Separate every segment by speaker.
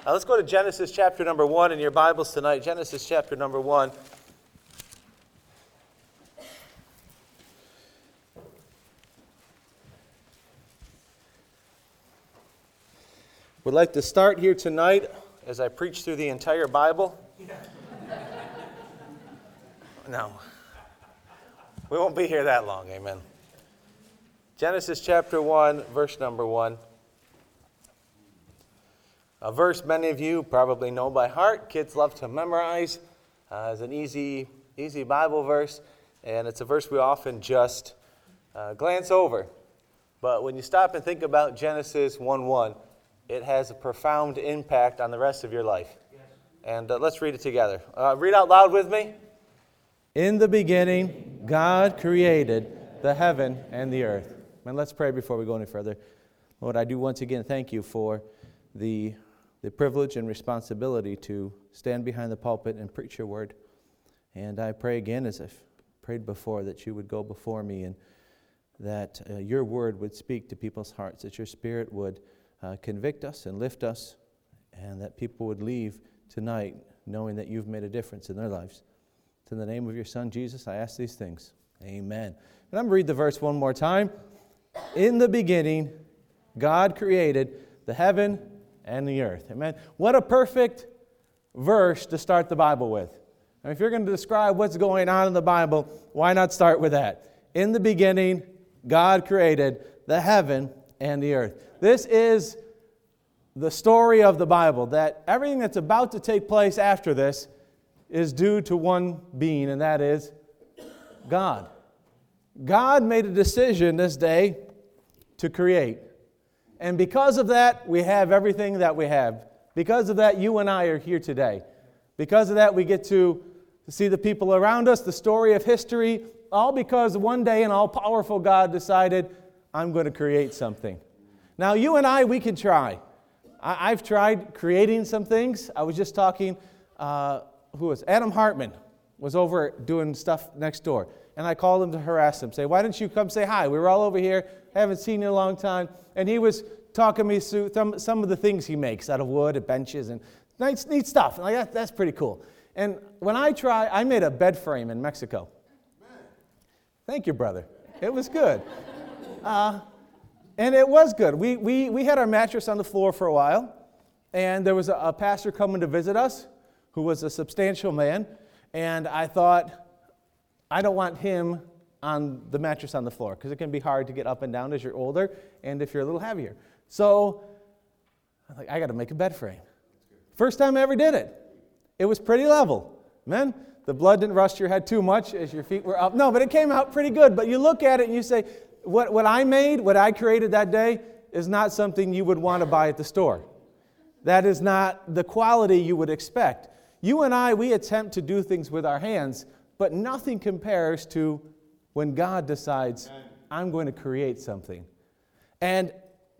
Speaker 1: Let's go to Genesis chapter number 1 in your Bibles tonight. Genesis chapter number 1. Would like to start here tonight as I preach through the entire Bible. No, we won't be here that long, amen. Genesis chapter 1, verse number 1. A verse many of you probably know by heart. Kids love to memorize. It's an easy Bible verse, and it's a verse we often just glance over. But when you stop and think about Genesis 1:1, it has a profound impact on the rest of your life. Yes. And let's read it together. Read out loud with me. In the beginning, God created the heaven and the earth. And let's pray before we go any further. Lord, I do once again thank you for the privilege and responsibility to stand behind the pulpit and preach your word. And I pray again, as I've prayed before, that you would go before me and that your word would speak to people's hearts, that your spirit would convict us and lift us, and that people would leave tonight knowing that you've made a difference in their lives. In the name of your Son, Jesus, I ask these things. Amen. And I'm going to read the verse one more time. In the beginning, God created the heaven and the earth. Amen. What a perfect verse to start the Bible with. I mean, if you're going to describe what's going on in the Bible, why not start with that? In the beginning, God created the heaven and the earth. This is the story of the Bible, that everything that's about to take place after this is due to one being, and that is God. God made a decision this day to create. And because of that, we have everything that we have. Because of that, you and I are here today. Because of that, we get to see the people around us, the story of history, all because one day an all-powerful God decided, I'm going to create something. Now, you and I, we can try. I've tried creating some things. I was just talking, Adam Hartman was over doing stuff next door. And I called him to harass him, say, why didn't you come say hi? We were all over here, haven't seen you in a long time. And he was talking me through some of the things he makes out of wood and benches and neat stuff. And like, that's pretty cool. And when I made a bed frame in Mexico. Thank you, brother. It was good. And it was good. We had our mattress on the floor for a while. And there was a pastor coming to visit us who was a substantial man. And I thought, I don't want him on the mattress on the floor because it can be hard to get up and down as you're older and if you're a little heavier. So I'm like, I got to make a bed frame. First time I ever did it. It was pretty level. Man, the blood didn't rush your head too much as your feet were up. No, but it came out pretty good. But you look at it and you say, what I made, what I created that day is not something you would want to buy at the store. That is not the quality you would expect. You and I, we attempt to do things with our hands, but nothing compares to when God decides, I'm going to create something. And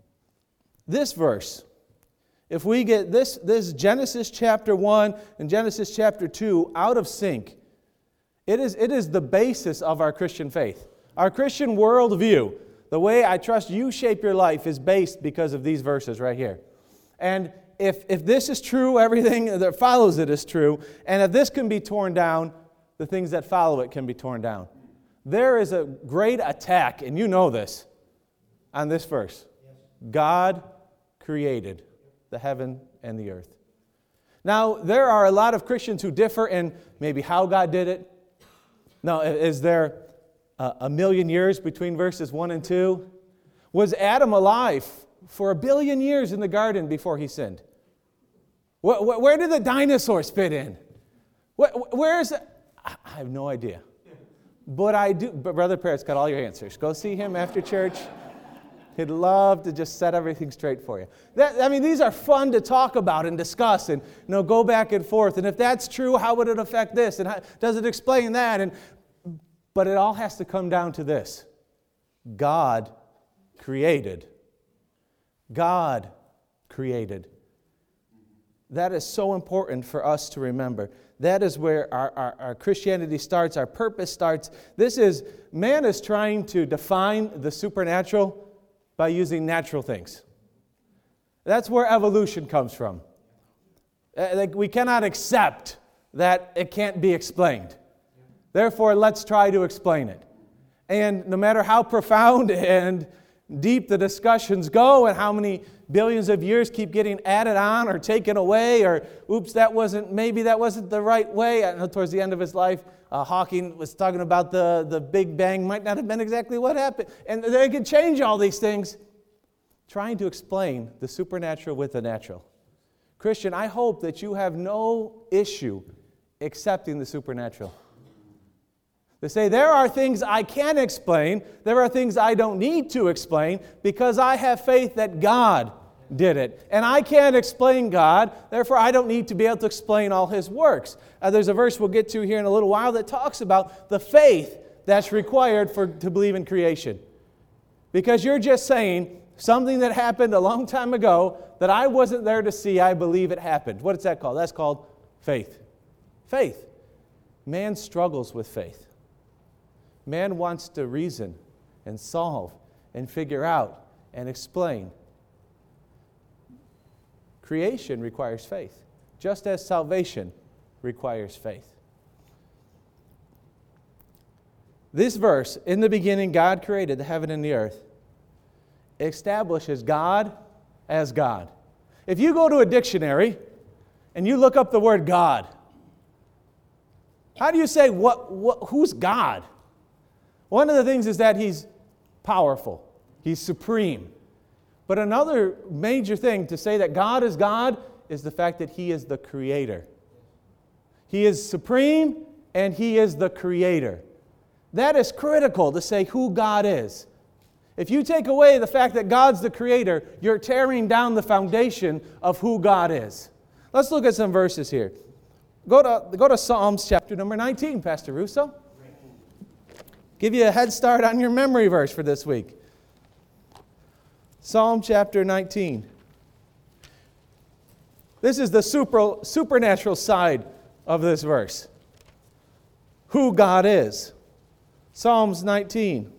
Speaker 1: this verse, if we get this Genesis chapter 1 and Genesis chapter 2 out of sync, it is the basis of our Christian faith. Our Christian worldview, the way I trust you shape your life, is based because of these verses right here. And if this is true, everything that follows it is true, and if this can be torn down, the things that follow it can be torn down. There is a great attack, and you know this, on this verse. God created the heaven and the earth. Now, there are a lot of Christians who differ in maybe how God did it. Now, is there a million years between verses 1 and 2? Was Adam alive for 1 billion years in the garden before he sinned? Where did the dinosaurs fit in? Where is it? I have no idea. But I do. But Brother Parrott's got all your answers. Go see him after church. He'd love to just set everything straight for you. These are fun to talk about and discuss and go back and forth. And if that's true, how would it affect this? And how, does it explain that? But it all has to come down to this. God created. God created. That is so important for us to remember. That is where our Christianity starts, our purpose starts. Man is trying to define the supernatural by using natural things. That's where evolution comes from. Like we cannot accept that it can't be explained. Therefore, let's try to explain it. And no matter how profound and deep the discussions go and how many billions of years keep getting added on or taken away or, oops, maybe that wasn't the right way. I know towards the end of his life, Hawking was talking about the Big Bang might not have been exactly what happened. And they could change all these things. Trying to explain the supernatural with the natural. Christian, I hope that you have no issue accepting the supernatural. They say, there are things I can explain, there are things I don't need to explain, because I have faith that God did it. And I can't explain God, therefore I don't need to be able to explain all His works. There's a verse we'll get to here in a little while that talks about the faith that's required to believe in creation. Because you're just saying, something that happened a long time ago that I wasn't there to see, I believe it happened. What is that called? That's called faith. Faith. Man struggles with faith. Man wants to reason and solve and figure out and explain. Creation requires faith, just as salvation requires faith. This verse, in the beginning God created the heaven and the earth, establishes God as God. If you go to a dictionary and you look up the word God, how do you say, who's God? One of the things is that He's powerful. He's supreme. But another major thing to say that God is the fact that He is the Creator. He is supreme and He is the Creator. That is critical to say who God is. If you take away the fact that God's the Creator, you're tearing down the foundation of who God is. Let's look at some verses here. Go to Psalms chapter number 19, Pastor Russo. Give you a head start on your memory verse for this week. Psalm chapter 19. This is the supernatural side of this verse. Who God is. Psalms 19.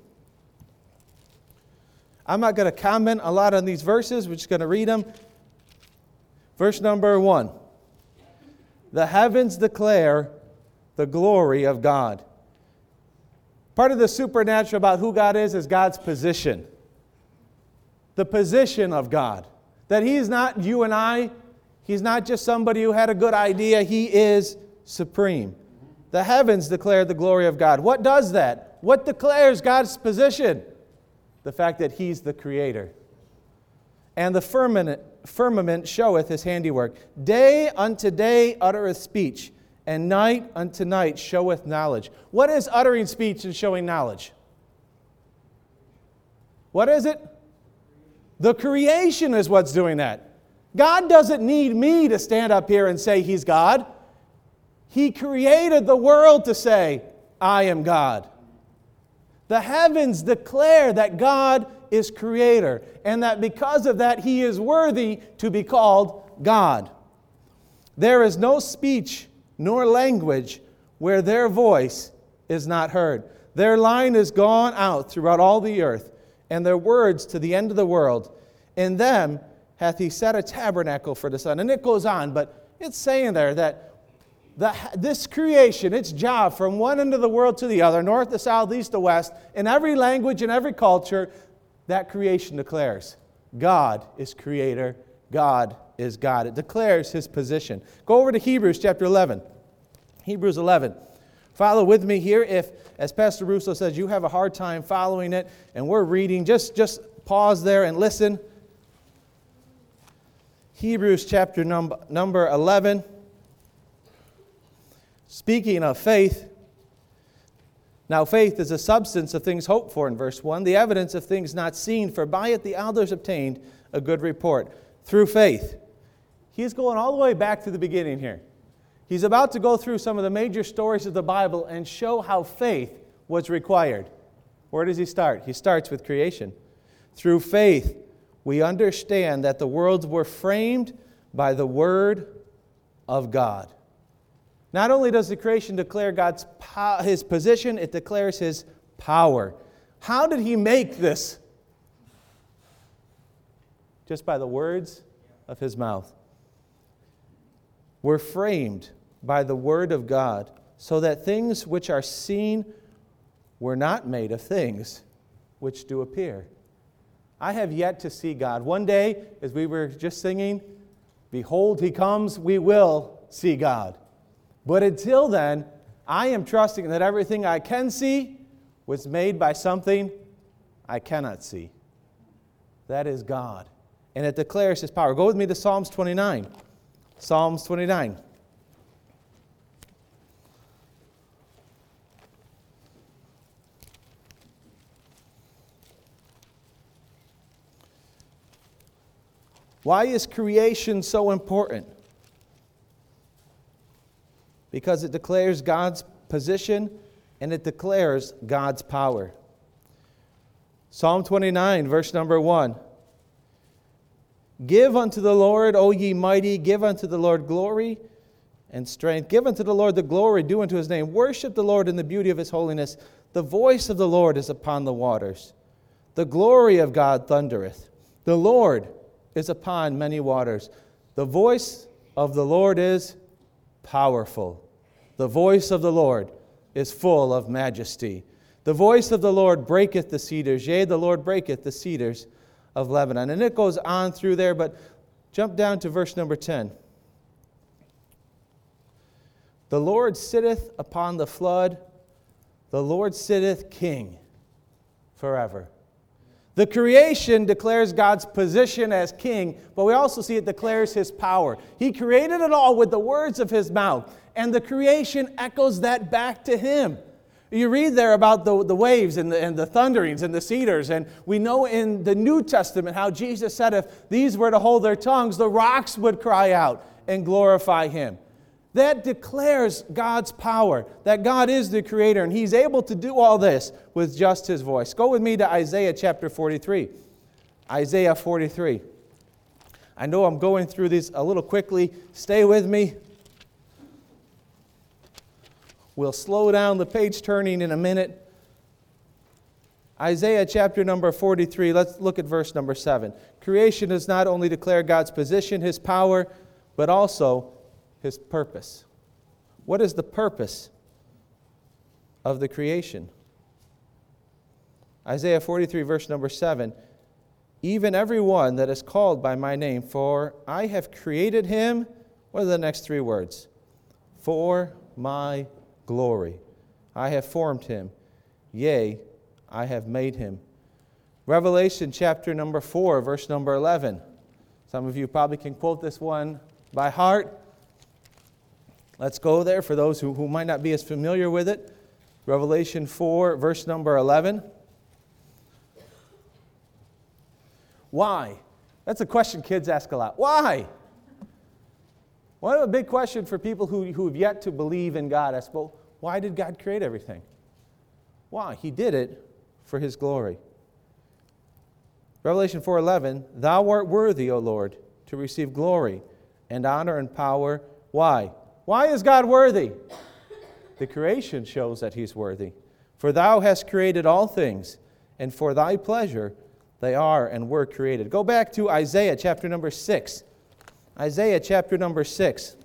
Speaker 1: I'm not going to comment a lot on these verses. We're just going to read them. Verse number 1. The heavens declare the glory of God. Part of the supernatural about who God is God's position. The position of God. That He's not you and I. He's not just somebody who had a good idea. He is supreme. The heavens declare the glory of God. What does that? What declares God's position? The fact that He's the Creator. And the firmament showeth His handiwork. Day unto day uttereth speech, and night unto night showeth knowledge. What is uttering speech and showing knowledge? What is it? The creation is what's doing that. God doesn't need me to stand up here and say He's God. He created the world to say, I am God. The heavens declare that God is Creator, and that because of that, He is worthy to be called God. There is no speech nor language where their voice is not heard. Their line is gone out throughout all the earth, and their words to the end of the world. In them hath He set a tabernacle for the sun. And it goes on, but it's saying there that this creation, its job from one end of the world to the other, north to south, east to west, in every language and every culture, that creation declares God is Creator, God is God. It declares His position. Go over to Hebrews chapter 11. Hebrews 11. Follow with me here. If, as Pastor Russo says, you have a hard time following it and we're reading, just pause there and listen. Hebrews chapter number 11. Speaking of faith, now faith is a substance of things hoped for in verse 1, the evidence of things not seen, for by it the elders obtained a good report. Through faith. He's going all the way back to the beginning here. He's about to go through some of the major stories of the Bible and show how faith was required. Where does he start? He starts with creation. Through faith, we understand that the worlds were framed by the Word of God. Not only does the creation declare His position, it declares His power. How did He make this? Just by the words of His mouth. were framed by the word of God, so that things which are seen were not made of things which do appear. I have yet to see God. One day, as we were just singing, behold, he comes, we will see God. But until then, I am trusting that everything I can see was made by something I cannot see. That is God. And it declares his power. Go with me to Psalms 29. Psalms 29. Why is creation so important? Because it declares God's position and it declares God's power. Psalm 29, verse number 1. Give unto the Lord, O ye mighty, give unto the Lord glory and strength. Give unto the Lord the glory due unto his name. Worship the Lord in the beauty of his holiness. The voice of the Lord is upon the waters. The glory of God thundereth. The Lord is upon many waters. The voice of the Lord is powerful. The voice of the Lord is full of majesty. The voice of the Lord breaketh the cedars. Yea, the Lord breaketh the cedars of Lebanon. And it goes on through there, but jump down to verse number 10. The Lord sitteth upon the flood. The Lord sitteth king forever. The creation declares God's position as king, but we also see it declares his power. He created it all with the words of his mouth, and the creation echoes that back to him. You read there about the waves and the thunderings and the cedars, and we know in the New Testament how Jesus said if these were to hold their tongues, the rocks would cry out and glorify him. That declares God's power, that God is the creator, and he's able to do all this with just his voice. Go with me to Isaiah chapter 43. Isaiah 43. I know I'm going through these a little quickly. Stay with me. We'll slow down the page turning in a minute. Isaiah chapter number 43. Let's look at verse number 7. Creation does not only declare God's position, his power, but also his purpose. What is the purpose of the creation? Isaiah 43, verse number 7. Even every one that is called by my name, for I have created him. What are the next three words? For my glory. I have formed him. Yea, I have made him. Revelation chapter number 4, verse number 11. Some of you probably can quote this one by heart. Let's go there for those who might not be as familiar with it. Revelation 4, verse number 11. Why? That's a question kids ask a lot. Why? Well, a big question for people who have yet to believe in God. I suppose, why did God create everything? Why? He did it for his glory. Revelation 4:11, thou art worthy, O Lord, to receive glory and honor and power. Why? Why is God worthy? The creation shows that he's worthy. For thou hast created all things, and for thy pleasure they are and were created. Go back to Isaiah chapter number 6. Isaiah chapter number 6.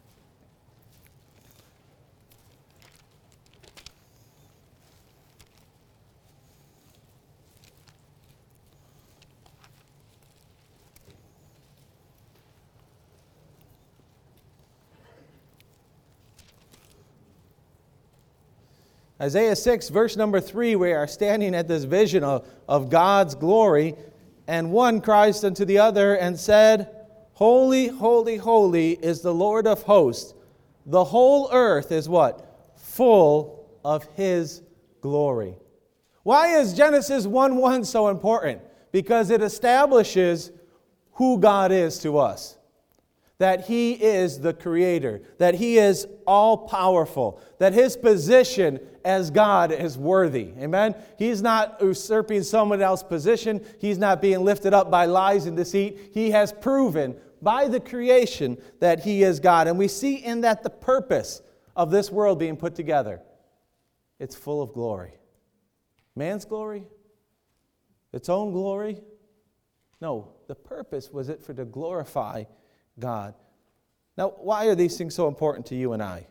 Speaker 1: Isaiah 6, verse number 3, we are standing at this vision of God's glory, and one cries unto the other and said, Holy, holy, holy is the Lord of hosts. The whole earth is what? Full of his glory. Why is Genesis 1:1 so important? Because it establishes who God is to us. That he is the creator, that he is all-powerful, that his position as God is worthy. Amen? He's not usurping someone else's position. He's not being lifted up by lies and deceit. He has proven by the creation that he is God. And we see in that the purpose of this world being put together. It's full of glory. Man's glory? Its own glory? No, the purpose was it for to glorify God. Now, why are these things so important to you and I?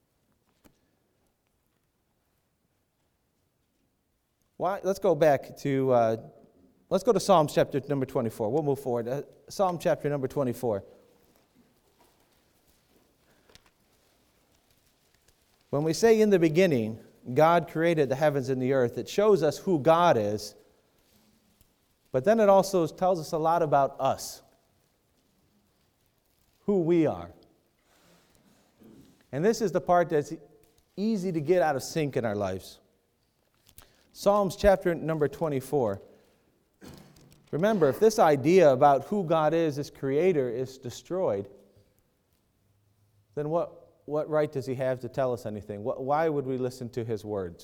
Speaker 1: Why? Let's go back to, let's go to Psalms chapter number 24. We'll move forward. Psalm chapter number 24. When we say in the beginning, God created the heavens and the earth, it shows us who God is, but then it also tells us a lot about us, who we are. And this is the part that's easy to get out of sync in our lives. Psalms chapter number 24. Remember, if this idea about who God is, this creator, is destroyed, then what right does he have to tell us anything? Why would we listen to his words?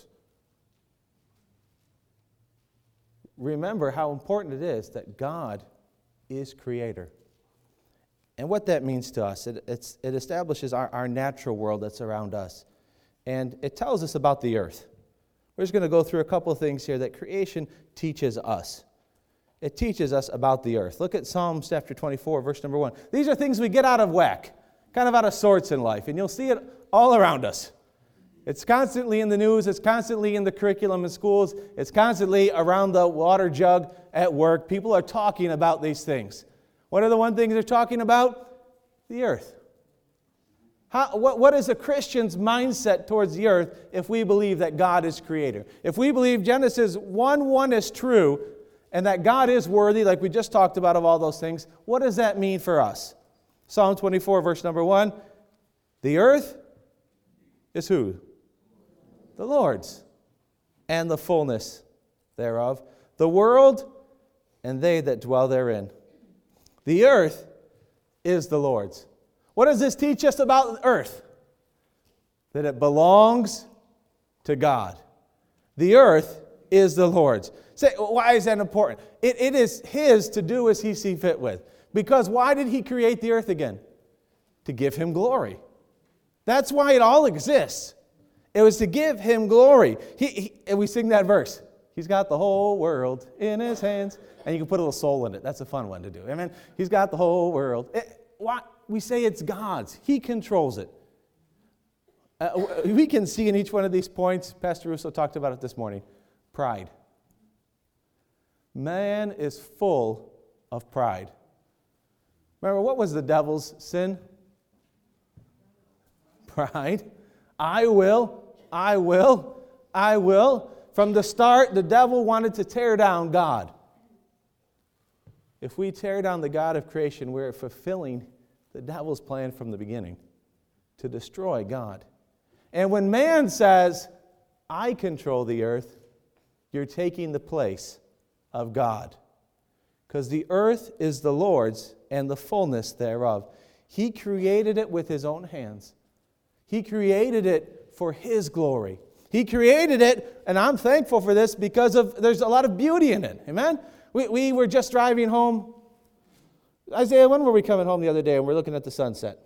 Speaker 1: Remember how important it is that God is creator. And what that means to us, it establishes our natural world that's around us. And it tells us about the earth. We're just going to go through a couple of things here that creation teaches us. It teaches us about the earth. Look at Psalms chapter 24, verse number 1. These are things we get out of whack, kind of out of sorts in life, and you'll see it all around us. It's constantly in the news. It's constantly in the curriculum in schools. It's constantly around the water jug at work. People are talking about these things. What are the one things they're talking about? The earth. What is a Christian's mindset towards the earth if we believe that God is creator? If we believe Genesis 1:1 is true and that God is worthy, like we just talked about, of all those things, what does that mean for us? Psalm 24, verse number 1. The earth is who? The Lord's, and the fullness thereof, the world and they that dwell therein. The earth is the Lord's. What does this teach us about earth? That it belongs to God. The earth is the Lord's. Say, why is that important? It is His to do as He sees fit with. Because why did He create the earth again? To give Him glory. That's why it all exists. It was to give Him glory. And we sing that verse. He's got the whole world in His hands. And you can put a little soul in it. That's a fun one to do. Amen? He's got the whole world. Why? We say it's God's. He controls it. We can see in each one of these points, Pastor Russo talked about it this morning, pride. Man is full of pride. Remember, what was the devil's sin? Pride. I will. From the start, the devil wanted to tear down God. If we tear down the God of creation, we're fulfilling the devil's plan from the beginning to destroy God. And when man says, I control the earth, you're taking the place of God. Because the earth is the Lord's and the fullness thereof. He created it with His own hands. He created it for His glory. He created it, and I'm thankful for this because there's a lot of beauty in it. Amen? We were just driving home. Isaiah, when were we coming home the other day and we're looking at the sunset?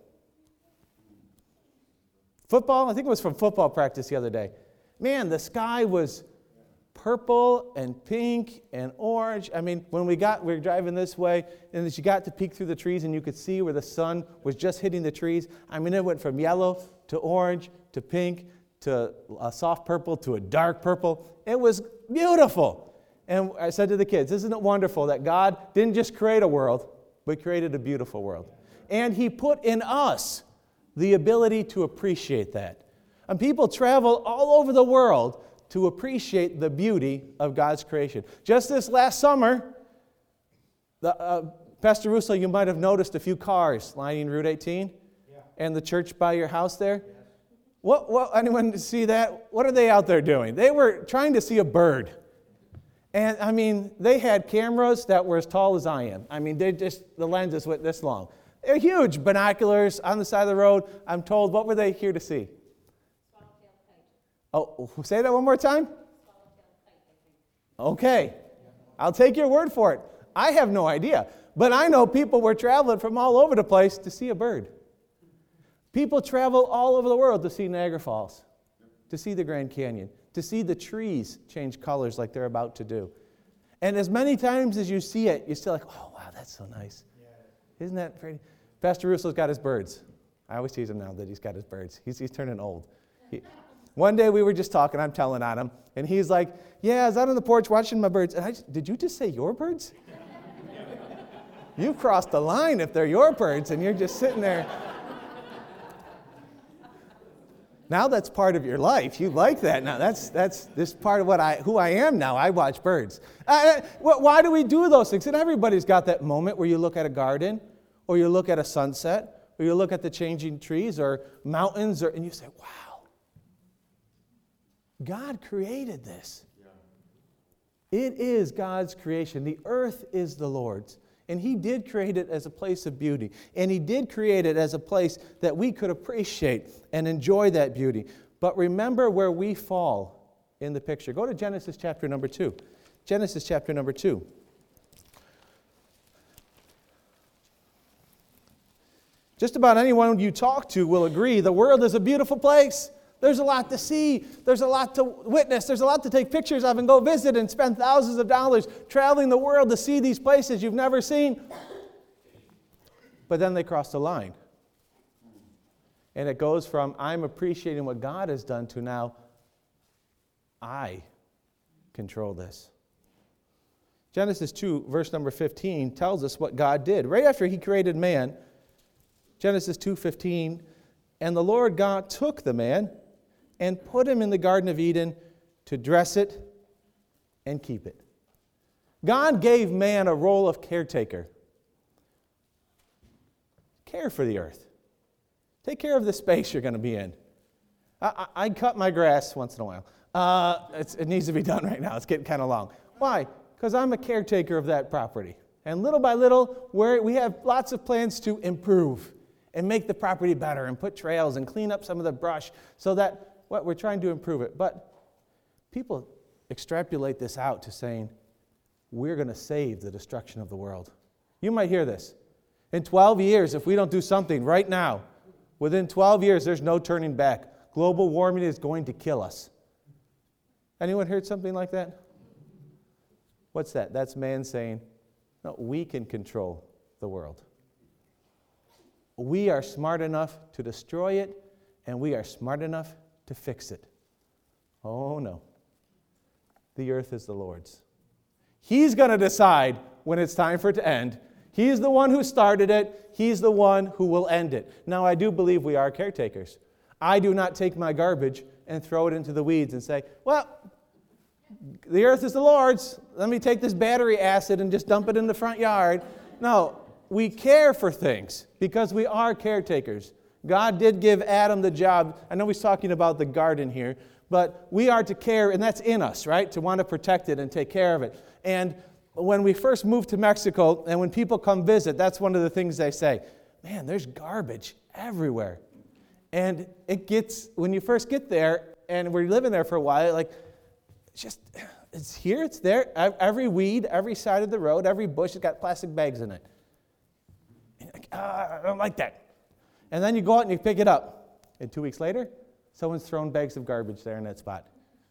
Speaker 1: Football? I think it was from football practice the other day. Man, the sky was purple and pink and orange. I mean, when we were driving this way, and as you got to peek through the trees and you could see where the sun was just hitting the trees, I mean, it went from yellow to orange to pink to a soft purple to a dark purple. It was beautiful. And I said to the kids, isn't it wonderful that God didn't just create a world, but created a beautiful world? And He put in us the ability to appreciate that. And people travel all over the world to appreciate the beauty of God's creation. Just this last summer, Pastor Russo, you might have noticed a few cars lining Route 18 and the church by your house there. Yes. What? Anyone see that? What are they out there doing? They were trying to see a bird. And, I mean, they had cameras that were as tall as I am. I mean, the lenses went this long. They're huge. Binoculars on the side of the road. I'm told, what were they here to see? Oh, say that one more time? Okay. I'll take your word for it. I have no idea. But I know people were traveling from all over the place to see a bird. People travel all over the world to see Niagara Falls, to see the Grand Canyon, to see the trees change colors like they're about to do. And as many times as you see it, you're still like, oh, wow, that's so nice. Yeah. Isn't that pretty? Pastor Russo's got his birds. I always tease him now that he's got his birds. He's turning old. One day we were just talking, I'm telling on him, and he's like, yeah, I was out on the porch watching my birds. And did you just say your birds? You've crossed the line if they're your birds, and you're just sitting there. Now that's part of your life. You like that now. That's this part of who I am now. I watch birds. Why do we do those things? And everybody's got that moment where you look at a garden, or you look at a sunset, or you look at the changing trees or mountains, and you say, wow, God created this. It is God's creation. The earth is the Lord's. And He did create it as a place of beauty. And He did create it as a place that we could appreciate and enjoy that beauty. But remember where we fall in the picture. Go to Genesis chapter number 2. Genesis chapter number 2. Just about anyone you talk to will agree the world is a beautiful place. There's a lot to see. There's a lot to witness. There's a lot to take pictures of and go visit and spend thousands of dollars traveling the world to see these places you've never seen. But then they cross the line. And it goes from, I'm appreciating what God has done, to now, I control this. Genesis 2, verse number 15, tells us what God did. Right after He created man, Genesis 2:15, and the Lord God took the man and put him in the Garden of Eden to dress it and keep it. God gave man a role of caretaker. Care for the earth. Take care of the space you're going to be in. I cut my grass once in a while. It needs to be done right now. It's getting kind of long. Why? Because I'm a caretaker of that property. And little by little, we have lots of plans to improve and make the property better and put trails and clean up some of the brush so that we're trying to improve it. But people extrapolate this out to saying, we're going to save the destruction of the world. You might hear this. In 12 years, if we don't do something right now, within 12 years, there's no turning back. Global warming is going to kill us. Anyone heard something like that? What's that? That's man saying, no, we can control the world. We are smart enough to destroy it, and we are smart enough to fix it. Oh, no. The earth is the Lord's. He's going to decide when it's time for it to end. He's the one who started it. He's the one who will end it. Now, I do believe we are caretakers. I do not take my garbage and throw it into the weeds and say, well, the earth is the Lord's. Let me take this battery acid and just dump it in the front yard. No, we care for things because we are caretakers. God did give Adam the job. I know he's talking about the garden here, but we are to care, and that's in us, right? To want to protect it and take care of it. And when we first moved to Mexico, and when people come visit, that's one of the things they say, man, there's garbage everywhere. And it gets, when you first get there, and we're living there for a while, like, it's here, it's there. Every weed, every side of the road, every bush has got plastic bags in it. And you're like, I don't like that. And then you go out and you pick it up. And 2 weeks later, someone's thrown bags of garbage there in that spot.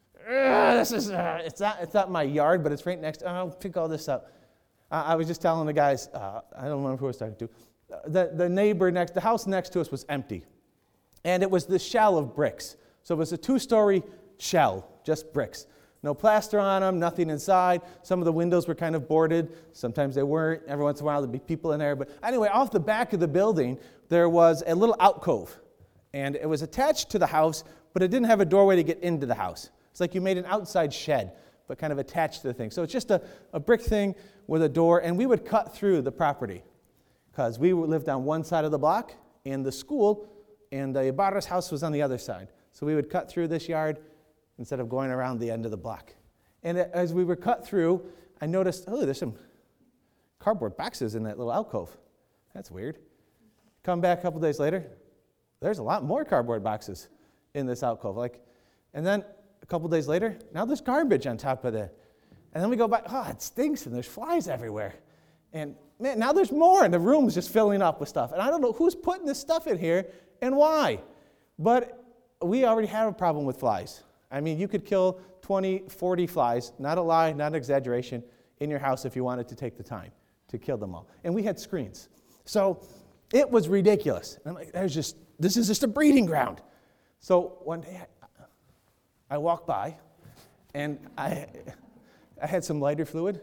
Speaker 1: It's not my yard, but it's right next. I'll pick all this up. I was just telling the guys, I don't remember who I was talking to. The house next to us was empty. And it was the shell of bricks. So it was a 2-story shell, just bricks. No plaster on them, nothing inside. Some of the windows were kind of boarded. Sometimes they weren't. Every once in a while there'd be people in there. But anyway, off the back of the building, there was a little alcove. And it was attached to the house, but it didn't have a doorway to get into the house. It's like you made an outside shed, but kind of attached to the thing. So it's just a brick thing with a door. And we would cut through the property because we lived on one side of the block, and the school and the Ibarra's house was on the other side. So we would cut through this yard instead of going around the end of the block. And as we were cut through, I noticed, there's some cardboard boxes in that little alcove. That's weird. Come back a couple days later, there's a lot more cardboard boxes in this alcove. And then a couple days later, now there's garbage on top of that. And then we go back, it stinks and there's flies everywhere. And man, now there's more and the room's just filling up with stuff. And I don't know who's putting this stuff in here and why. But we already have a problem with flies. I mean, you could kill 20, 40 flies, not a lie, not an exaggeration, in your house if you wanted to take the time to kill them all. And we had screens. So It was ridiculous. And I'm like, this is just a breeding ground. So one day I walked by, and I had some lighter fluid.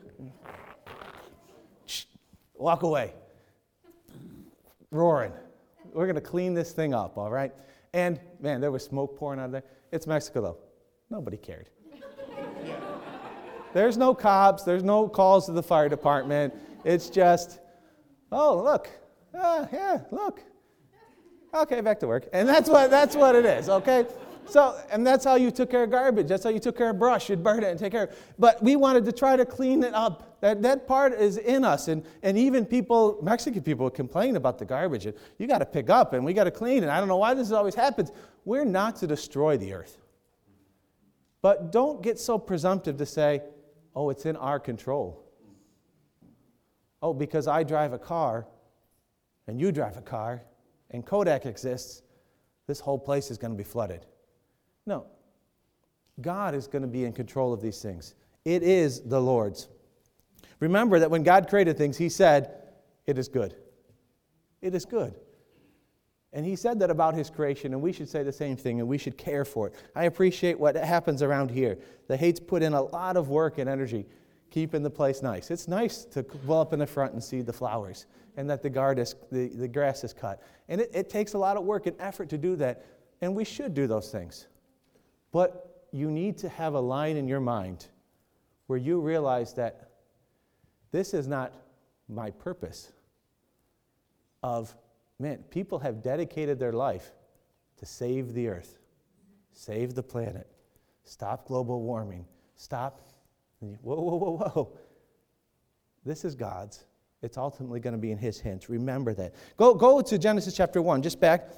Speaker 1: Walk away. Roaring. We're going to clean this thing up, all right? And, man, there was smoke pouring out of there. It's Mexico, though. Nobody cared. There's no cops. There's no calls to the fire department. It's just, oh, look. Yeah, look. Okay, back to work. And that's what it is, okay? So, and that's how you took care of garbage. That's how you took care of brush. You'd burn it and take care of it. But we wanted to try to clean it up. That part is in us. And even people, Mexican people, complain about the garbage. And you got to pick up and we got to clean. And I don't know why this always happens. We're not to destroy the earth. But don't get so presumptive to say, oh, it's in our control. Oh, because I drive a car and you drive a car and Kodak exists, this whole place is going to be flooded. No. God is going to be in control of these things. It is the Lord's. Remember that when God created things, He said, it is good. It is good. And He said that about His creation, and we should say the same thing, and we should care for it. I appreciate what happens around here. The Hates put in a lot of work and energy keeping the place nice. It's nice to go up in the front and see the flowers, and that the grass is cut. And it takes a lot of work and effort to do that, and we should do those things. But you need to have a line in your mind where you realize that this is not my purpose of, man, people have dedicated their life to save the earth, save the planet, stop global warming, stop, whoa. This is God's. It's ultimately going to be in His hands. Remember that. Go to Genesis chapter 1, just back.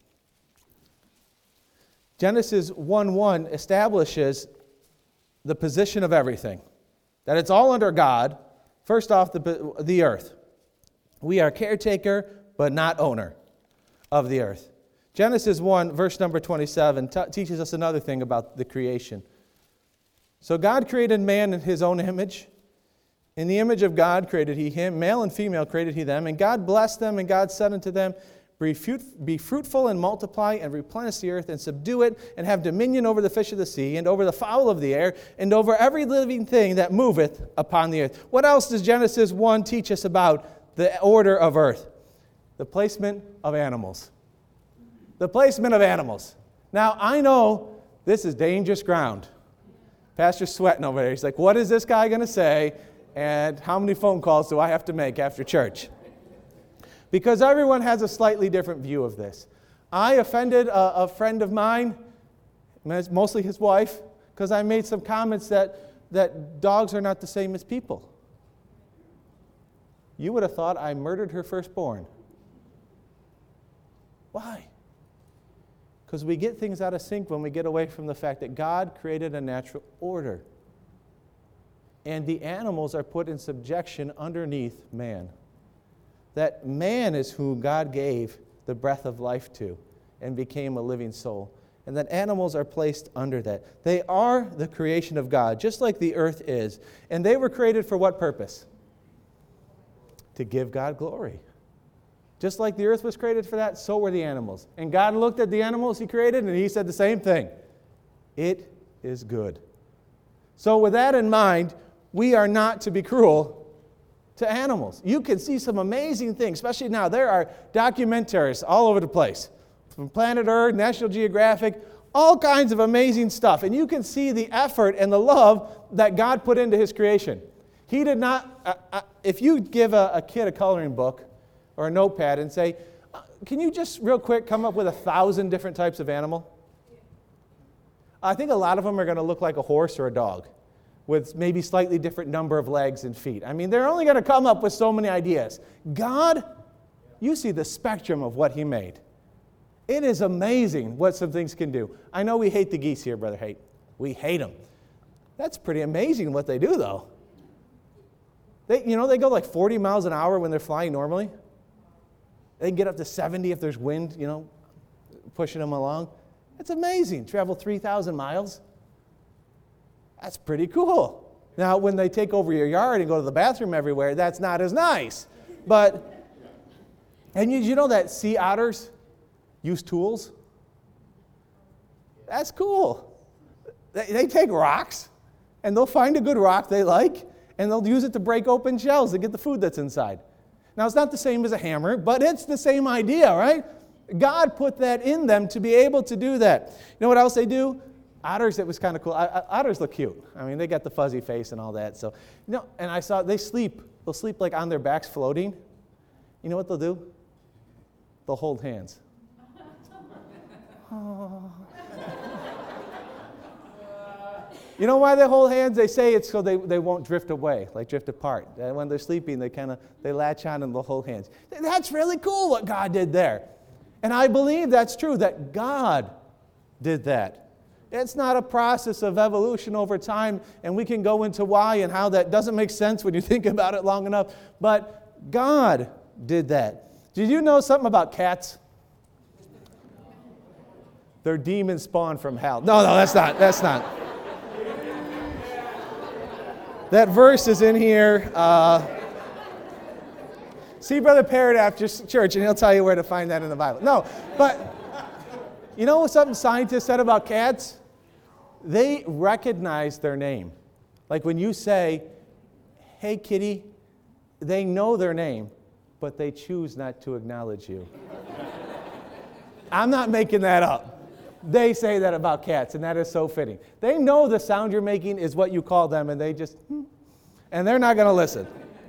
Speaker 1: Genesis 1:1 establishes the position of everything, that it's all under God. First off, the earth. We are caretaker, but not owner of the earth. Genesis 1, verse number 27, teaches us another thing about the creation. So God created man in His own image. In the image of God created He him, male and female created He them, and God blessed them, and God said unto them, be fruitful and multiply and replenish the earth and subdue it and have dominion over the fish of the sea and over the fowl of the air and over every living thing that moveth upon the earth. What else does Genesis 1 teach us about the order of earth? The placement of animals. The placement of animals. Now, I know this is dangerous ground. Pastor's sweating over there. He's like, what is this guy going to say? And how many phone calls do I have to make after church? Because everyone has a slightly different view of this. I offended a friend of mine, mostly his wife, because I made some comments that dogs are not the same as people. You would have thought I murdered her firstborn. Why? Because we get things out of sync when we get away from the fact that God created a natural order. And the animals are put in subjection underneath man. That man is who God gave the breath of life to and became a living soul. And that animals are placed under that. They are the creation of God, just like the earth is. And they were created for what purpose? To give God glory. Just like the earth was created for that, so were the animals. And God looked at the animals He created and He said the same thing. It is good. So with that in mind, we are not to be cruel to animals. You can see some amazing things, especially now. There are documentaries all over the place. From Planet Earth, National Geographic, all kinds of amazing stuff. And you can see the effort and the love that God put into His creation. He did not, if you give a kid a coloring book or a notepad and say, can you just real quick come up with 1,000 different types of animal? I think a lot of them are going to look like a horse or a dog, with maybe slightly different number of legs and feet. I mean, they're only going to come up with so many ideas. God, you see the spectrum of what He made. It is amazing what some things can do. I know we hate the geese here, Brother Haight. We hate them. That's pretty amazing what they do, though. They go like 40 miles an hour when they're flying normally. They can get up to 70 if there's wind, pushing them along. It's amazing. Travel 3,000 miles. That's pretty cool. Now, when they take over your yard and go to the bathroom everywhere, that's not as nice. But And you know that sea otters use tools? That's cool. They take rocks, and they'll find a good rock they like, and they'll use it to break open shells to get the food that's inside. Now, it's not the same as a hammer, but it's the same idea, right? God put that in them to be able to do that. You know what else they do? Otters, it was kind of cool. Otters look cute. I mean, they got the fuzzy face and all that. So, and I saw they sleep. They'll sleep like on their backs floating. You know what they'll do? They'll hold hands. Oh. You know why they hold hands? They say it's so they won't drift away, like drift apart. And when they're sleeping, they latch on and they'll hold hands. That's really cool what God did there. And I believe that's true, that God did that. It's not a process of evolution over time, and we can go into why and how that doesn't make sense when you think about it long enough. But God did that. Did you know something about cats? They're demons spawned from hell. No, that's not. That verse is in here. See Brother Parrott after church, and he'll tell you where to find that in the Bible. No, but you know something scientists said about cats? They recognize their name. Like when you say, "Hey, kitty," they know their name, but they choose not to acknowledge you. I'm not making that up. They say that about cats, and that is so fitting. They know the sound you're making is what you call them, and they just, and they're not going to listen.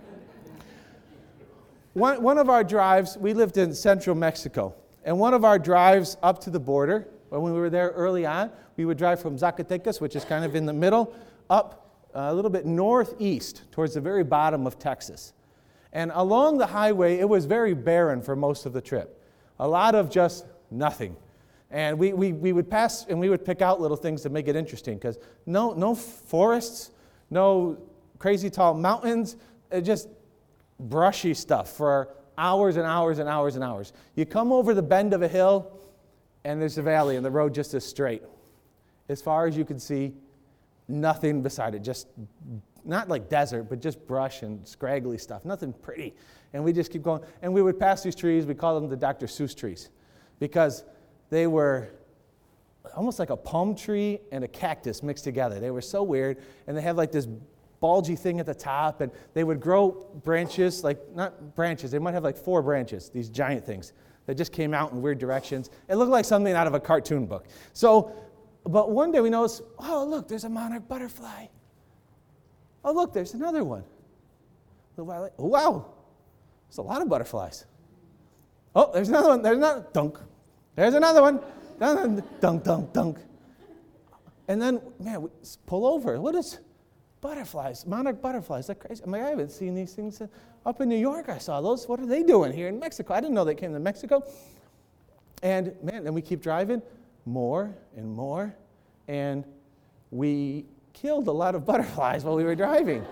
Speaker 1: One of our drives, we lived in central Mexico, and one of our drives up to the border, when we were there early on, we would drive from Zacatecas, which is kind of in the middle, up a little bit northeast towards the very bottom of Texas. And along the highway, it was very barren for most of the trip. A lot of just nothing. And we would pass and we would pick out little things to make it interesting because no forests, no crazy tall mountains, just brushy stuff for hours and hours and hours and hours. You come over the bend of a hill and there's a valley and the road just is straight. As far as you can see, nothing beside it, just not like desert, but just brush and scraggly stuff, nothing pretty. And we just keep going. And we would pass these trees, we call them the Dr. Seuss trees because they were almost like a palm tree and a cactus mixed together. They were so weird, and they have like this bulgy thing at the top, and they would grow branches, like not branches, they might have like 4 branches, these giant things that just came out in weird directions. It looked like something out of a cartoon book. So, but one day we noticed, oh, look, there's a monarch butterfly. Oh, look, there's another one. Oh, wow, there's a lot of butterflies. Oh, there's another one, there's another, dunk. There's another one. Dunk, dunk, dunk. And then, man, we pull over. What is butterflies? Monarch butterflies. That's crazy. I'm like, I haven't seen these things up in New York. I saw those. What are they doing here in Mexico? I didn't know they came to Mexico. And, man, then we keep driving more and more. And we killed a lot of butterflies while we were driving.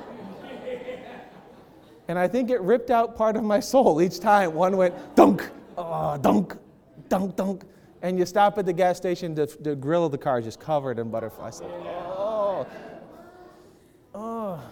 Speaker 1: And I think it ripped out part of my soul each time. One went, dunk, dunk. Dunk, dunk, and you stop at the gas station, the grill of the car is just covered in butterflies. Oh.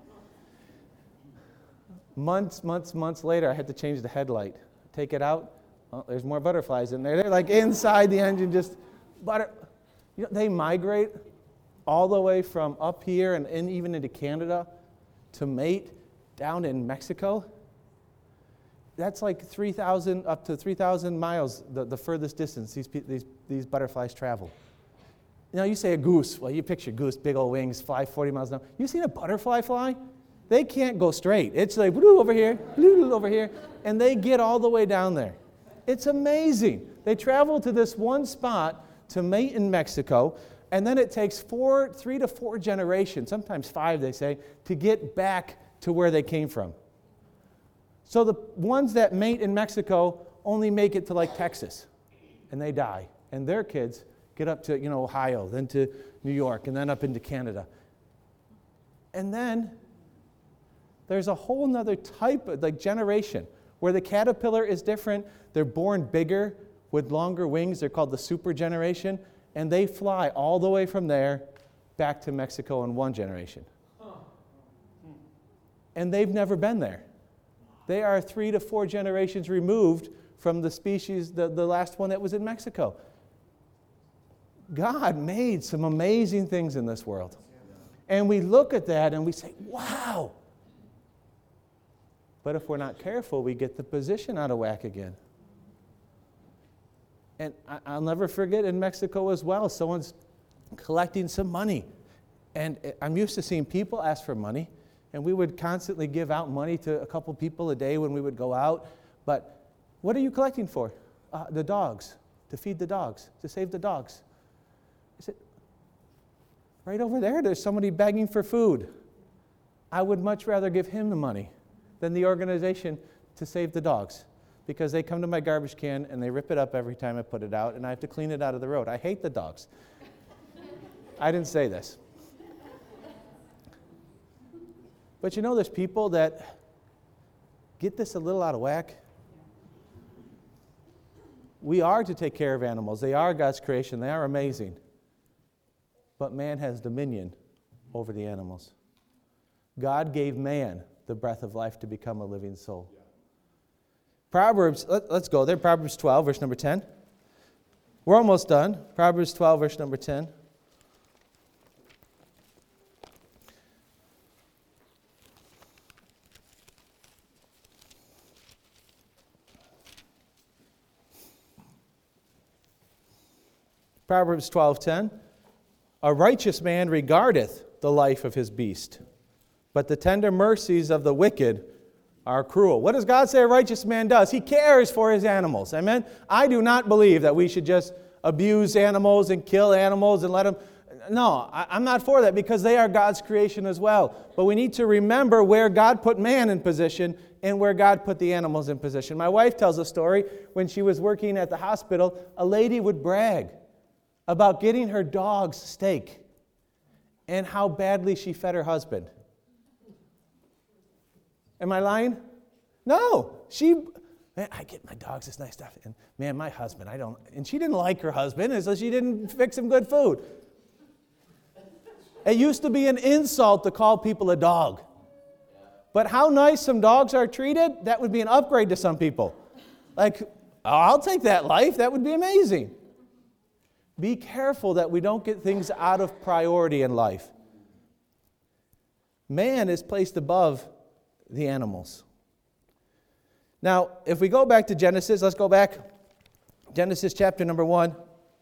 Speaker 1: Months later, I had to change the headlight. Take it out, oh, there's more butterflies in there. They're like inside the engine, just they migrate all the way from up here and even into Canada to mate down in Mexico. That's like 3,000 up to 3,000 miles, the furthest distance these butterflies travel. Now you say a goose. Well, you picture goose, big old wings, fly 40 miles an hour. You seen a butterfly fly? They can't go straight. It's like blue over here, blue over here, and they get all the way down there. It's amazing. They travel to this one spot to mate in Mexico, and then it takes 3 to 4 generations, sometimes 5, they say, to get back to where they came from. So the ones that mate in Mexico only make it to like Texas, and they die. And their kids get up to Ohio, then to New York, and then up into Canada. And then there's a whole nother type of like generation where the caterpillar is different. They're born bigger with longer wings. They're called the super generation, and they fly all the way from there back to Mexico in one generation. And they've never been there. They are 3 to 4 generations removed from the species, the last one that was in Mexico. God made some amazing things in this world. And we look at that and we say, wow. But if we're not careful, we get the position out of whack again. And I'll never forget in Mexico as well, someone's collecting some money. And I'm used to seeing people ask for money. And we would constantly give out money to a couple people a day when we would go out. But what are you collecting for? The dogs, to feed the dogs, to save the dogs. I said, right over there's somebody begging for food. I would much rather give him the money than the organization to save the dogs, because they come to my garbage can and they rip it up every time I put it out, and I have to clean it out of the road. I hate the dogs. I didn't say this. But you know, there's people that get this a little out of whack. We are to take care of animals. They are God's creation. They are amazing. But man has dominion over the animals. God gave man the breath of life to become a living soul. Proverbs, let's go there. Proverbs 12, verse number 10. We're almost done. Proverbs 12, verse number 10. Proverbs 12:10, a righteous man regardeth the life of his beast, but the tender mercies of the wicked are cruel. What does God say a righteous man does? He cares for his animals. Amen? I do not believe that we should just abuse animals and kill animals and let them... No, I'm not for that, because they are God's creation as well. But we need to remember where God put man in position and where God put the animals in position. My wife tells a story. When she was working at the hospital, a lady would brag about getting her dog's steak and how badly she fed her husband. Am I lying? No. I get my dogs this nice stuff. And man, my husband, I don't. And she didn't like her husband, and so she didn't fix him good food. It used to be an insult to call people a dog. But how nice some dogs are treated, that would be an upgrade to some people. Like, oh, I'll take that life. That would be amazing. Be careful that we don't get things out of priority in life. Man is placed above the animals. Now, if we go back to Genesis, let's go back. Genesis chapter number 1.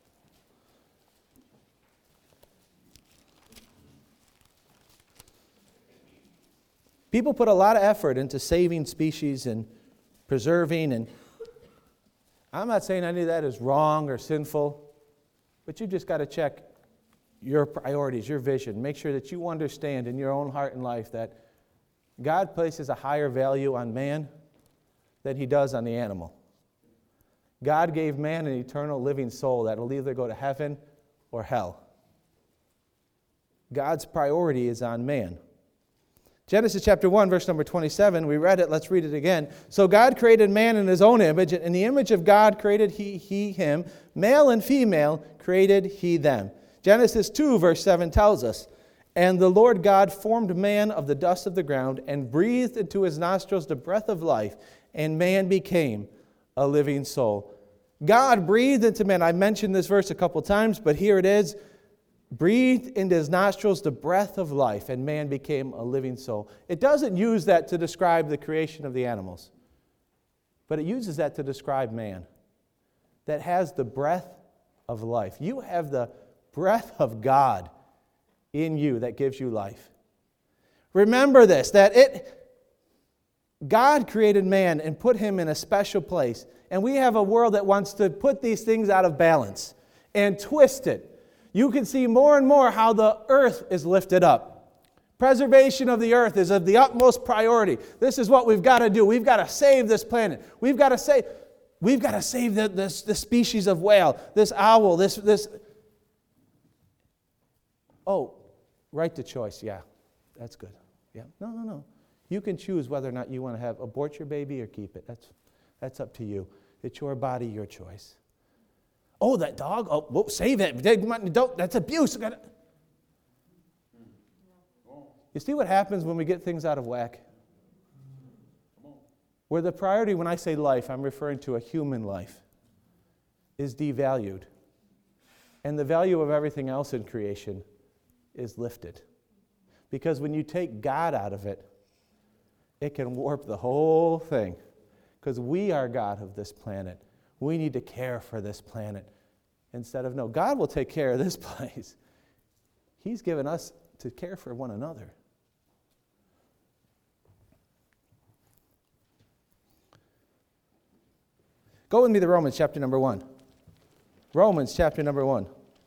Speaker 1: People put a lot of effort into saving species and preserving, and I'm not saying any of that is wrong or sinful. But you just got to check your priorities, your vision. Make sure that you understand in your own heart and life that God places a higher value on man than he does on the animal. God gave man an eternal living soul that will either go to heaven or hell. God's priority is on man. Genesis chapter 1, verse number 27, we read it, let's read it again. So God created man in his own image. In the image of God created he him. Male and female created he them. Genesis 2, verse 7 tells us, and the Lord God formed man of the dust of the ground and breathed into his nostrils the breath of life, and man became a living soul. God breathed into man. I mentioned this verse a couple times, but here it is. Breathed into his nostrils the breath of life, and man became a living soul. It doesn't use that to describe the creation of the animals, but it uses that to describe man that has the breath of life. You have the breath of God in you that gives you life. Remember this, God created man and put him in a special place, and we have a world that wants to put these things out of balance and twist it. You can see more and more how the earth is lifted up. Preservation of the earth is of the utmost priority. This is what we've got to do. We've got to save this planet. We've got to save the species of whale, this owl, this. Oh, right to choice. Yeah, that's good. Yeah, no. You can choose whether or not you want to abort your baby or keep it. That's up to you. It's your body, your choice. Oh, that dog? Oh, whoa, save it. Don't, that's abuse. You see what happens when we get things out of whack? where the priority, when I say life, I'm referring to a human life, is devalued. And the value of everything else in creation is lifted. Because when you take God out of it, it can warp the whole thing. Because we are God of this planet. We need to care for this planet. Instead of, no, God will take care of this place. He's given us to care for one another. Go with me to Romans chapter number 1. Romans chapter number 1.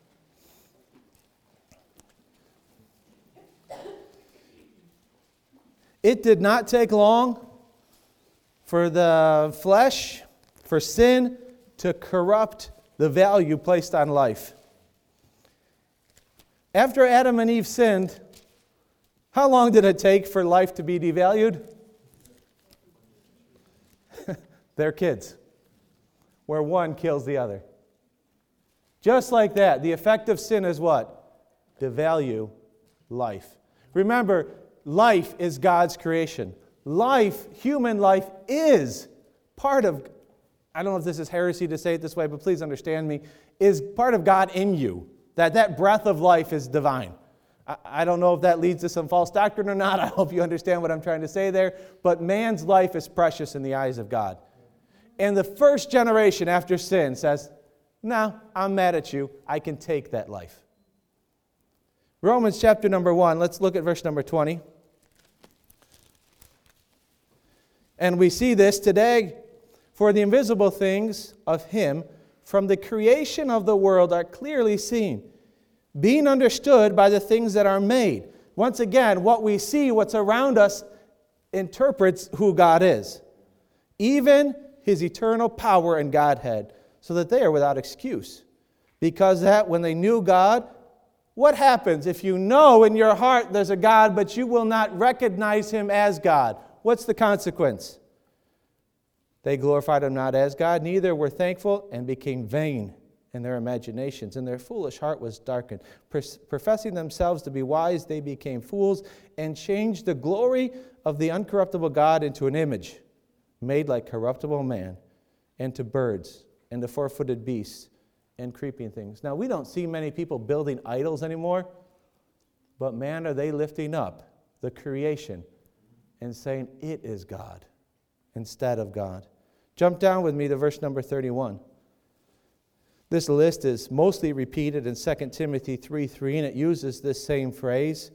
Speaker 1: It did not take long for the flesh, for sin, to corrupt the value placed on life. After Adam and Eve sinned, how long did it take for life to be devalued? Their kids, where one kills the other. Just like that, the effect of sin is what? Devalue life. Remember, life is God's creation. Life, human life, is part of, I don't know if this is heresy to say it this way, but please understand me, is part of God in you. That breath of life is divine. I don't know if that leads to some false doctrine or not. I hope you understand what I'm trying to say there. But man's life is precious in the eyes of God. And the first generation after sin says, no, I'm mad at you. I can take that life. Romans chapter number 1, let's look at verse number 20. And we see this today. For the invisible things of Him from the creation of the world are clearly seen, being understood by the things that are made. Once again, what we see, what's around us, interprets who God is. Even His eternal power and Godhead, so that they are without excuse. Because that when they knew God, what happens if you know in your heart there's a God, but you will not recognize Him as God? What's the consequence? They glorified Him not as God, neither were thankful, and became vain in their imaginations, and their foolish heart was darkened. Professing themselves to be wise, they became fools, and changed the glory of the uncorruptible God into an image made like corruptible man, and to birds, and to four-footed beasts, and creeping things. Now, we don't see many people building idols anymore, but man, are they lifting up the creation and saying it is God instead of God. Jump down with me to verse number 31. This list is mostly repeated in 2 Timothy 3:3, and it uses this same phrase.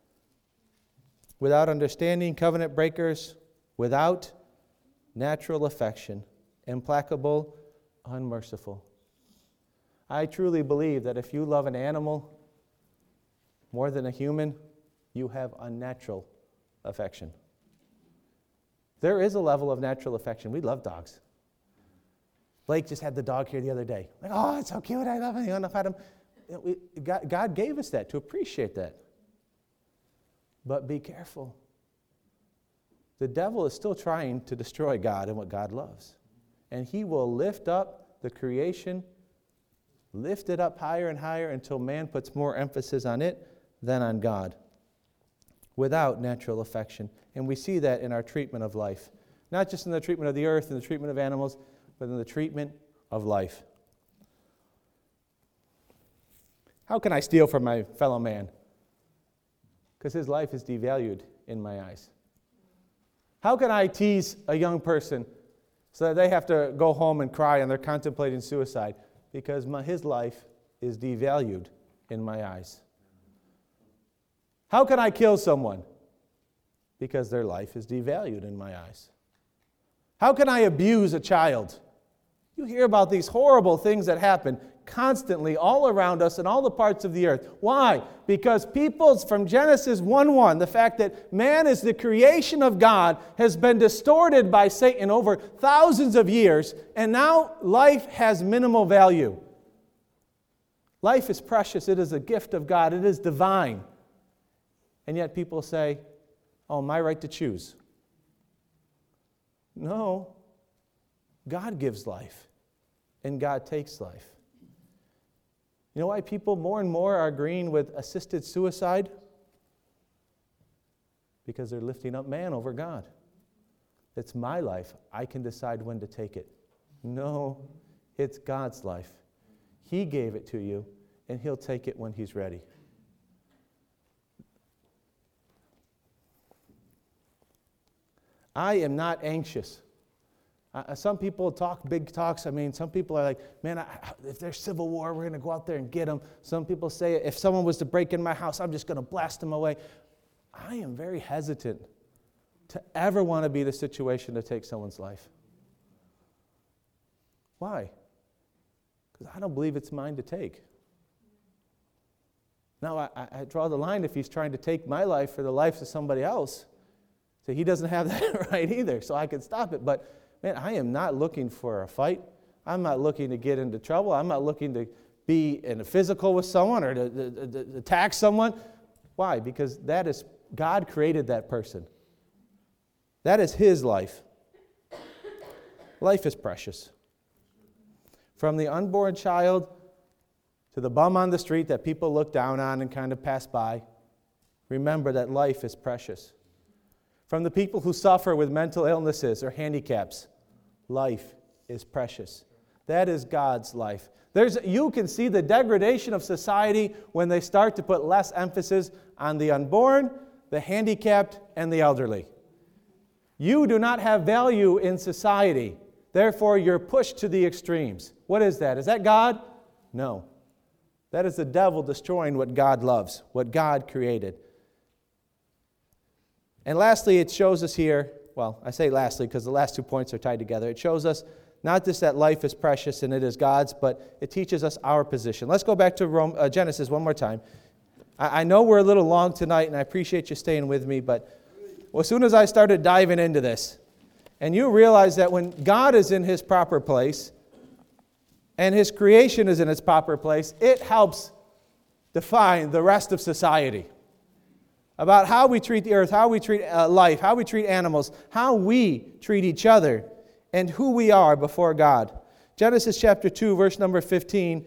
Speaker 1: Without understanding, covenant breakers, without natural affection, implacable, unmerciful. I truly believe that if you love an animal more than a human, you have unnatural affection. There is a level of natural affection. We love dogs. Blake just had the dog here the other day. Like, oh, it's so cute. I love it. You want to pet him? God gave us that to appreciate that. But be careful. The devil is still trying to destroy God and what God loves. And he will lift up the creation, lift it up higher and higher until man puts more emphasis on it than on God, without natural affection. And we see that in our treatment of life. Not just in the treatment of the earth and the treatment of animals, but in the treatment of life. How can I steal from my fellow man? Because his life is devalued in my eyes. How can I tease a young person so that they have to go home and cry and they're contemplating suicide? Because his life is devalued in my eyes. How can I kill someone? Because their life is devalued in my eyes. How can I abuse a child? You hear about these horrible things that happen constantly all around us in all the parts of the earth. Why? Because people's, from Genesis 1:1, the fact that man is the creation of God has been distorted by Satan over thousands of years, and now life has minimal value. Life is precious. It is a gift of God. It is divine. And yet people say, oh, my right to choose. No. God gives life, and God takes life. You know why people more and more are agreeing with assisted suicide? Because they're lifting up man over God. It's my life. I can decide when to take it. No, it's God's life. He gave it to you, and He'll take it when He's ready. I am not anxious. Some people talk big talks. I mean, some people are like, man, if there's civil war, we're going to go out there and get them. Some people say, if someone was to break in my house, I'm just going to blast them away. I am very hesitant to ever want to be in a situation to take someone's life. Why? Because I don't believe it's mine to take. Now, I draw the line if he's trying to take my life for the life of somebody else. So he doesn't have that right either, so I can stop it. But man, I am not looking for a fight. I'm not looking to get into trouble. I'm not looking to be in a physical with someone or to attack someone. Why? Because that is, God created that person. That is His life. Life is precious. From the unborn child to the bum on the street that people look down on and kind of pass by, remember that life is precious. From the people who suffer with mental illnesses or handicaps, life is precious. That is God's life. You can see the degradation of society when they start to put less emphasis on the unborn, the handicapped, and the elderly. You do not have value in society. Therefore, you're pushed to the extremes. What is that? Is that God? No. That is the devil destroying what God loves, what God created. And lastly, it shows us here, well, I say lastly because the last 2 points are tied together. It shows us not just that life is precious and it is God's, but it teaches us our position. Let's go back to Genesis one more time. I know we're a little long tonight, and I appreciate you staying with me, but as soon as I started diving into this, and you realize that when God is in His proper place, and His creation is in its proper place, it helps define the rest of society. About how we treat the earth, how we treat life, how we treat animals, how we treat each other, and who we are before God. Genesis chapter 2, verse number 15.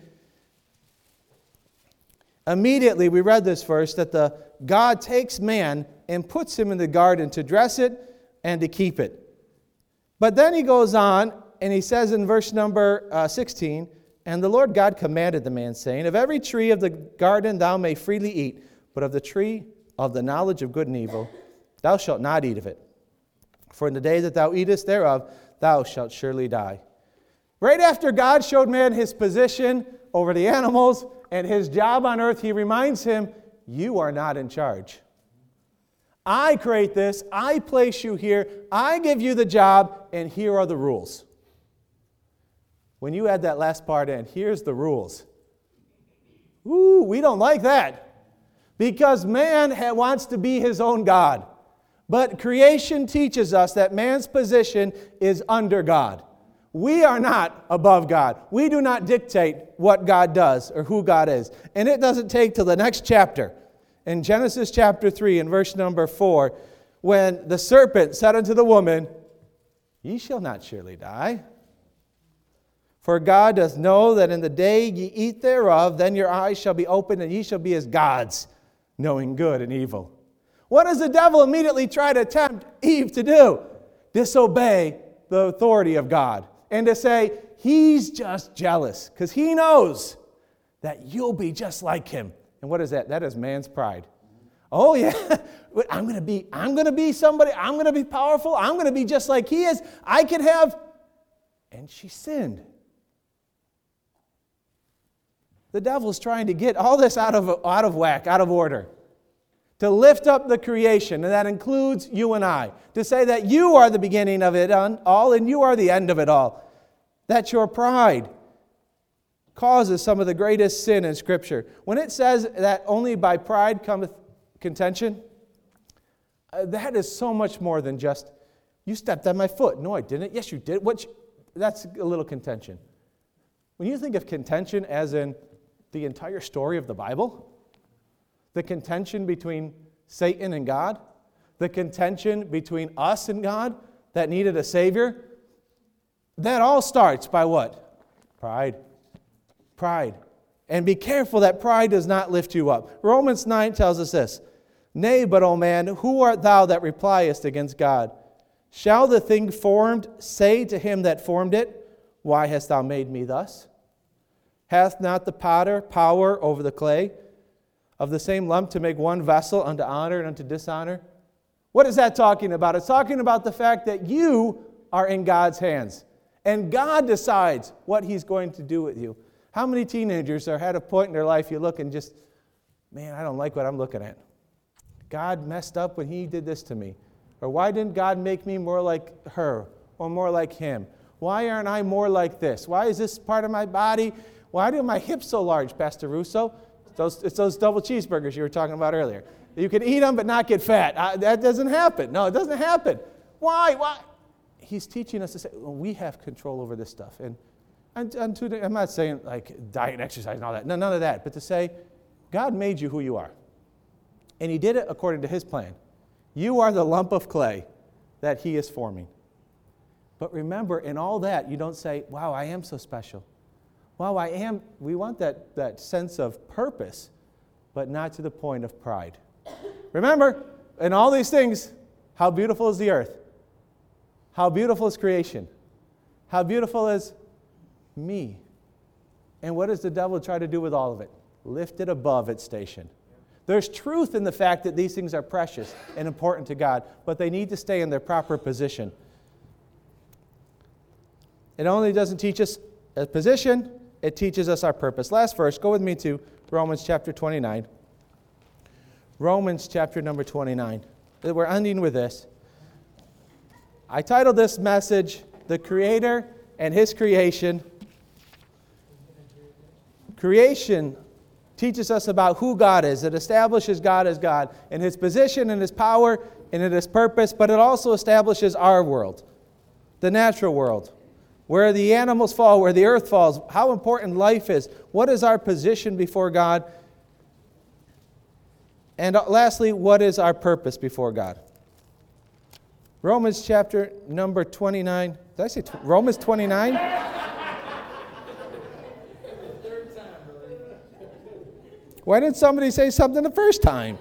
Speaker 1: Immediately, we read this verse, that God takes man and puts him in the garden to dress it and to keep it. But then he goes on, and he says in verse number 16, and the Lord God commanded the man, saying, of every tree of the garden thou may freely eat, but of the tree of the knowledge of good and evil thou shalt not eat of it. For in the day that thou eatest thereof, thou shalt surely die. Right after God showed man his position over the animals and his job on earth, he reminds him, you are not in charge. I create this, I place you here, I give you the job, and here are the rules. When you add that last part in, here's the rules. Ooh, we don't like that. Because man wants to be his own God. But creation teaches us that man's position is under God. We are not above God. We do not dictate what God does or who God is. And it doesn't take till the next chapter, in Genesis chapter 3 and verse number 4, when the serpent said unto the woman, ye shall not surely die. For God doth know that in the day ye eat thereof, then your eyes shall be opened, and ye shall be as gods, knowing good and evil. What does the devil immediately try to tempt Eve to do? Disobey the authority of God. And to say, he's just jealous, because he knows that you'll be just like him. And what is that? That is man's pride. Oh yeah, I'm going to be somebody, I'm going to be powerful, I'm going to be just like he is. I can have, and she sinned. The devil's trying to get all this out of whack, out of order. To lift up the creation, and that includes you and I. To say that you are the beginning of it all, and you are the end of it all. That your pride causes some of the greatest sin in Scripture. When it says that only by pride cometh contention, that is so much more than just, you stepped on my foot. No, I didn't. Yes, you did. That's a little contention. When you think of contention as in the entire story of the Bible, the contention between Satan and God, the contention between us and God that needed a Savior, that all starts by what? Pride. Pride. And be careful that pride does not lift you up. Romans 9 tells us this, nay, but, O man, who art thou that repliest against God? Shall the thing formed say to him that formed it, Why hast thou made me thus? Hath not the potter power over the clay, of the same lump to make one vessel unto honor and unto dishonor? What is that talking about? It's talking about the fact that you are in God's hands, and God decides what He's going to do with you. How many teenagers are at a point in their life you look and just, man, I don't like what I'm looking at. God messed up when He did this to me. Or why didn't God make me more like her or more like him? Why aren't I more like this? Why is this part of my body? Why are my hips so large, Pastor Russo? It's those double cheeseburgers you were talking about earlier. You can eat them but not get fat. That doesn't happen. No, it doesn't happen. Why? He's teaching us to say, well, we have control over this stuff. And I'm not saying like diet and exercise and all that. No, none of that. But to say, God made you who you are. And He did it according to His plan. You are the lump of clay that He is forming. But remember, in all that, you don't say, wow, I am so special. Wow, I am. We want that sense of purpose, but not to the point of pride. Remember, in all these things, how beautiful is the earth? How beautiful is creation? How beautiful is me? And what does the devil try to do with all of it? Lift it above its station. There's truth in the fact that these things are precious and important to God, but they need to stay in their proper position. It only doesn't teach us a position, it teaches us our purpose. Last verse, go with me to Romans chapter 29. Romans chapter number 29. We're ending with this. I titled this message, The Creator and His Creation. Creation teaches us about who God is. It establishes God as God and His position and His power and in His purpose, but it also establishes our world, the natural world, where the animals fall, where the earth falls, how important life is, what is our position before God, and lastly, what is our purpose before God. Romans chapter number 29. Did I say Romans 29? Why didn't somebody say something the first time?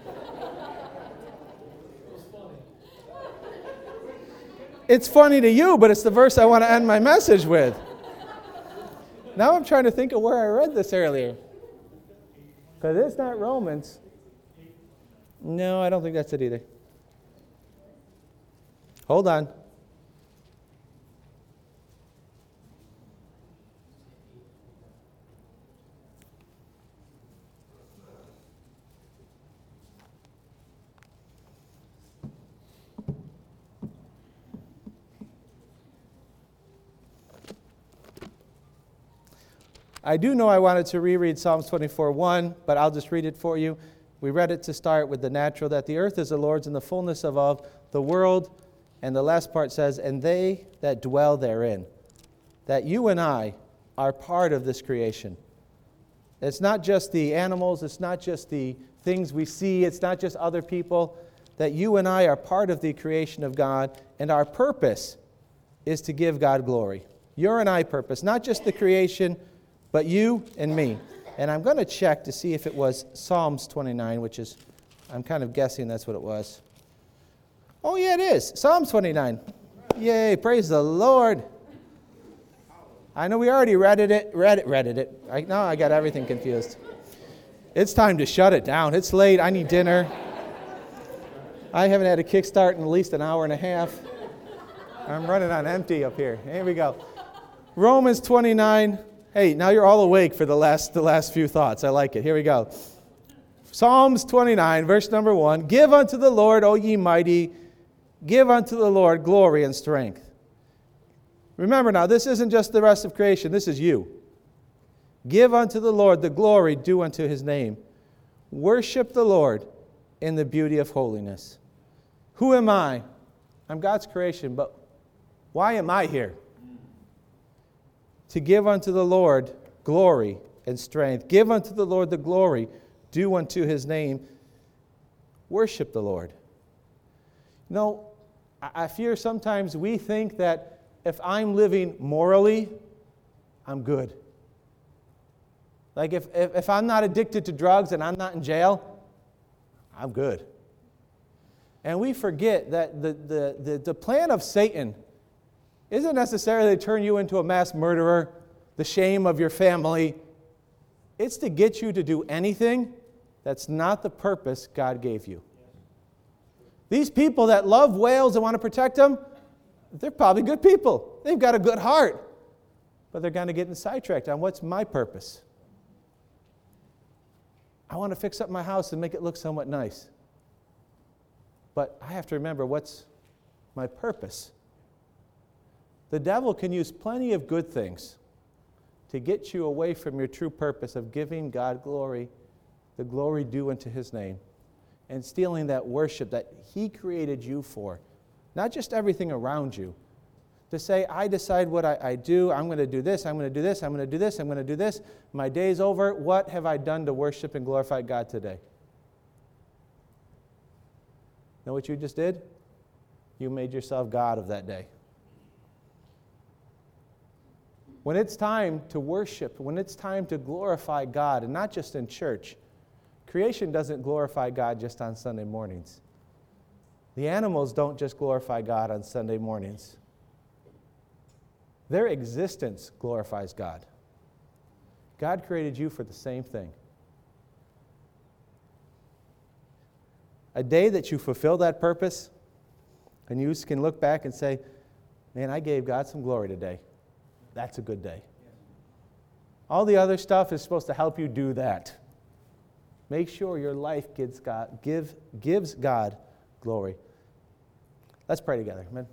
Speaker 1: It's funny to you, but it's the verse I want to end my message with. Now I'm trying to think of where I read this earlier. Because it's not Romans. No, I don't think that's it either. Hold on. I do know I wanted to reread Psalms 24:1, but I'll just read it for you. We read it to start with the natural, that the earth is the Lord's and the fullness of the world. And the last part says, and they that dwell therein. That you and I are part of this creation. It's not just the animals, it's not just the things we see, it's not just other people. That you and I are part of the creation of God, and our purpose is to give God glory. Your and I purpose, not just the creation, but you and me. And I'm going to check to see if it was Psalms 29, which is, I'm kind of guessing that's what it was. Oh, yeah, it is. Psalms 29. Yay, praise the Lord. I know we already read it. Now I got everything confused. It's time to shut it down. It's late. I need dinner. I haven't had a kickstart in at least an hour and a half. I'm running on empty up here. Here we go. Romans 29. Hey, now you're all awake for the last few thoughts. I like it. Here we go. Psalms 29, verse number 1. Give unto the Lord, O ye mighty, give unto the Lord glory and strength. Remember now, this isn't just the rest of creation. This is you. Give unto the Lord the glory due unto His name. Worship the Lord in the beauty of holiness. Who am I? I'm God's creation, but why am I here? To give unto the Lord glory and strength. Give unto the Lord the glory due unto His name. Worship the Lord. You know, I fear sometimes we think that if I'm living morally, I'm good. Like if I'm not addicted to drugs and I'm not in jail, I'm good. And we forget that the plan of Satan isn't necessarily to turn you into a mass murderer, the shame of your family. It's to get you to do anything that's not the purpose God gave you. These people that love whales and want to protect them, they're probably good people. They've got a good heart. But they're going to get sidetracked on what's my purpose. I want to fix up my house and make it look somewhat nice. But I have to remember what's my purpose. The devil can use plenty of good things to get you away from your true purpose of giving God glory, the glory due unto His name, and stealing that worship that He created you for. Not just everything around you. To say, I decide what I do, I'm going to do this, I'm going to do this, I'm going to do this, I'm going to do this. My day's over. What have I done to worship and glorify God today? Know what you just did? You made yourself God of that day. When it's time to worship, when it's time to glorify God, and not just in church, creation doesn't glorify God just on Sunday mornings. The animals don't just glorify God on Sunday mornings. Their existence glorifies God. God created you for the same thing. A day that you fulfill that purpose, and you can look back and say, man, I gave God some glory today. That's a good day. All the other stuff is supposed to help you do that. Make sure your life gives God glory. Let's pray together. Amen.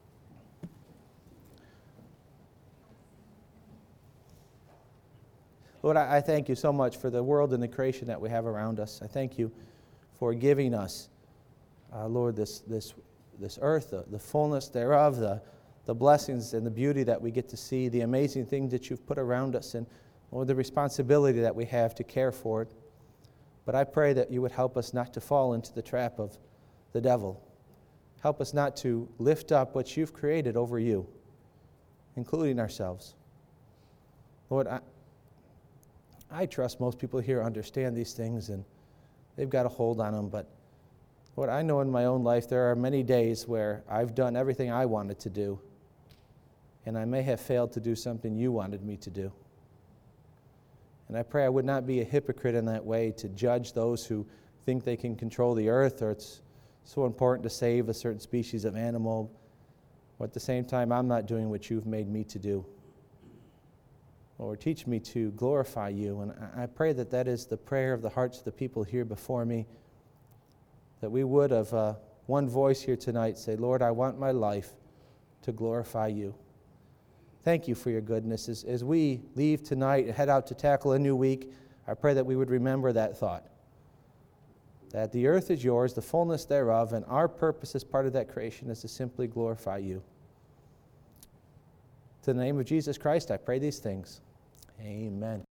Speaker 1: Lord, I thank you so much for the world and the creation that we have around us. I thank you for giving us, Lord, this earth, the fullness thereof, the blessings and the beauty that we get to see, the amazing things that you've put around us, and, Lord, the responsibility that we have to care for it. But I pray that you would help us not to fall into the trap of the devil. Help us not to lift up what you've created over you, including ourselves. Lord, I trust most people here understand these things and they've got a hold on them. But Lord, I know in my own life there are many days where I've done everything I wanted to do, and I may have failed to do something you wanted me to do. And I pray I would not be a hypocrite in that way to judge those who think they can control the earth, or it's so important to save a certain species of animal, but at the same time I'm not doing what you've made me to do. Lord, teach me to glorify you, and I pray that that is the prayer of the hearts of the people here before me, that we would, of one voice here tonight, say, Lord, I want my life to glorify you. Thank you for your goodness. As we leave tonight and head out to tackle a new week, I pray that we would remember that thought, that the earth is yours, the fullness thereof, and our purpose as part of that creation is to simply glorify you. In the name of Jesus Christ, I pray these things. Amen.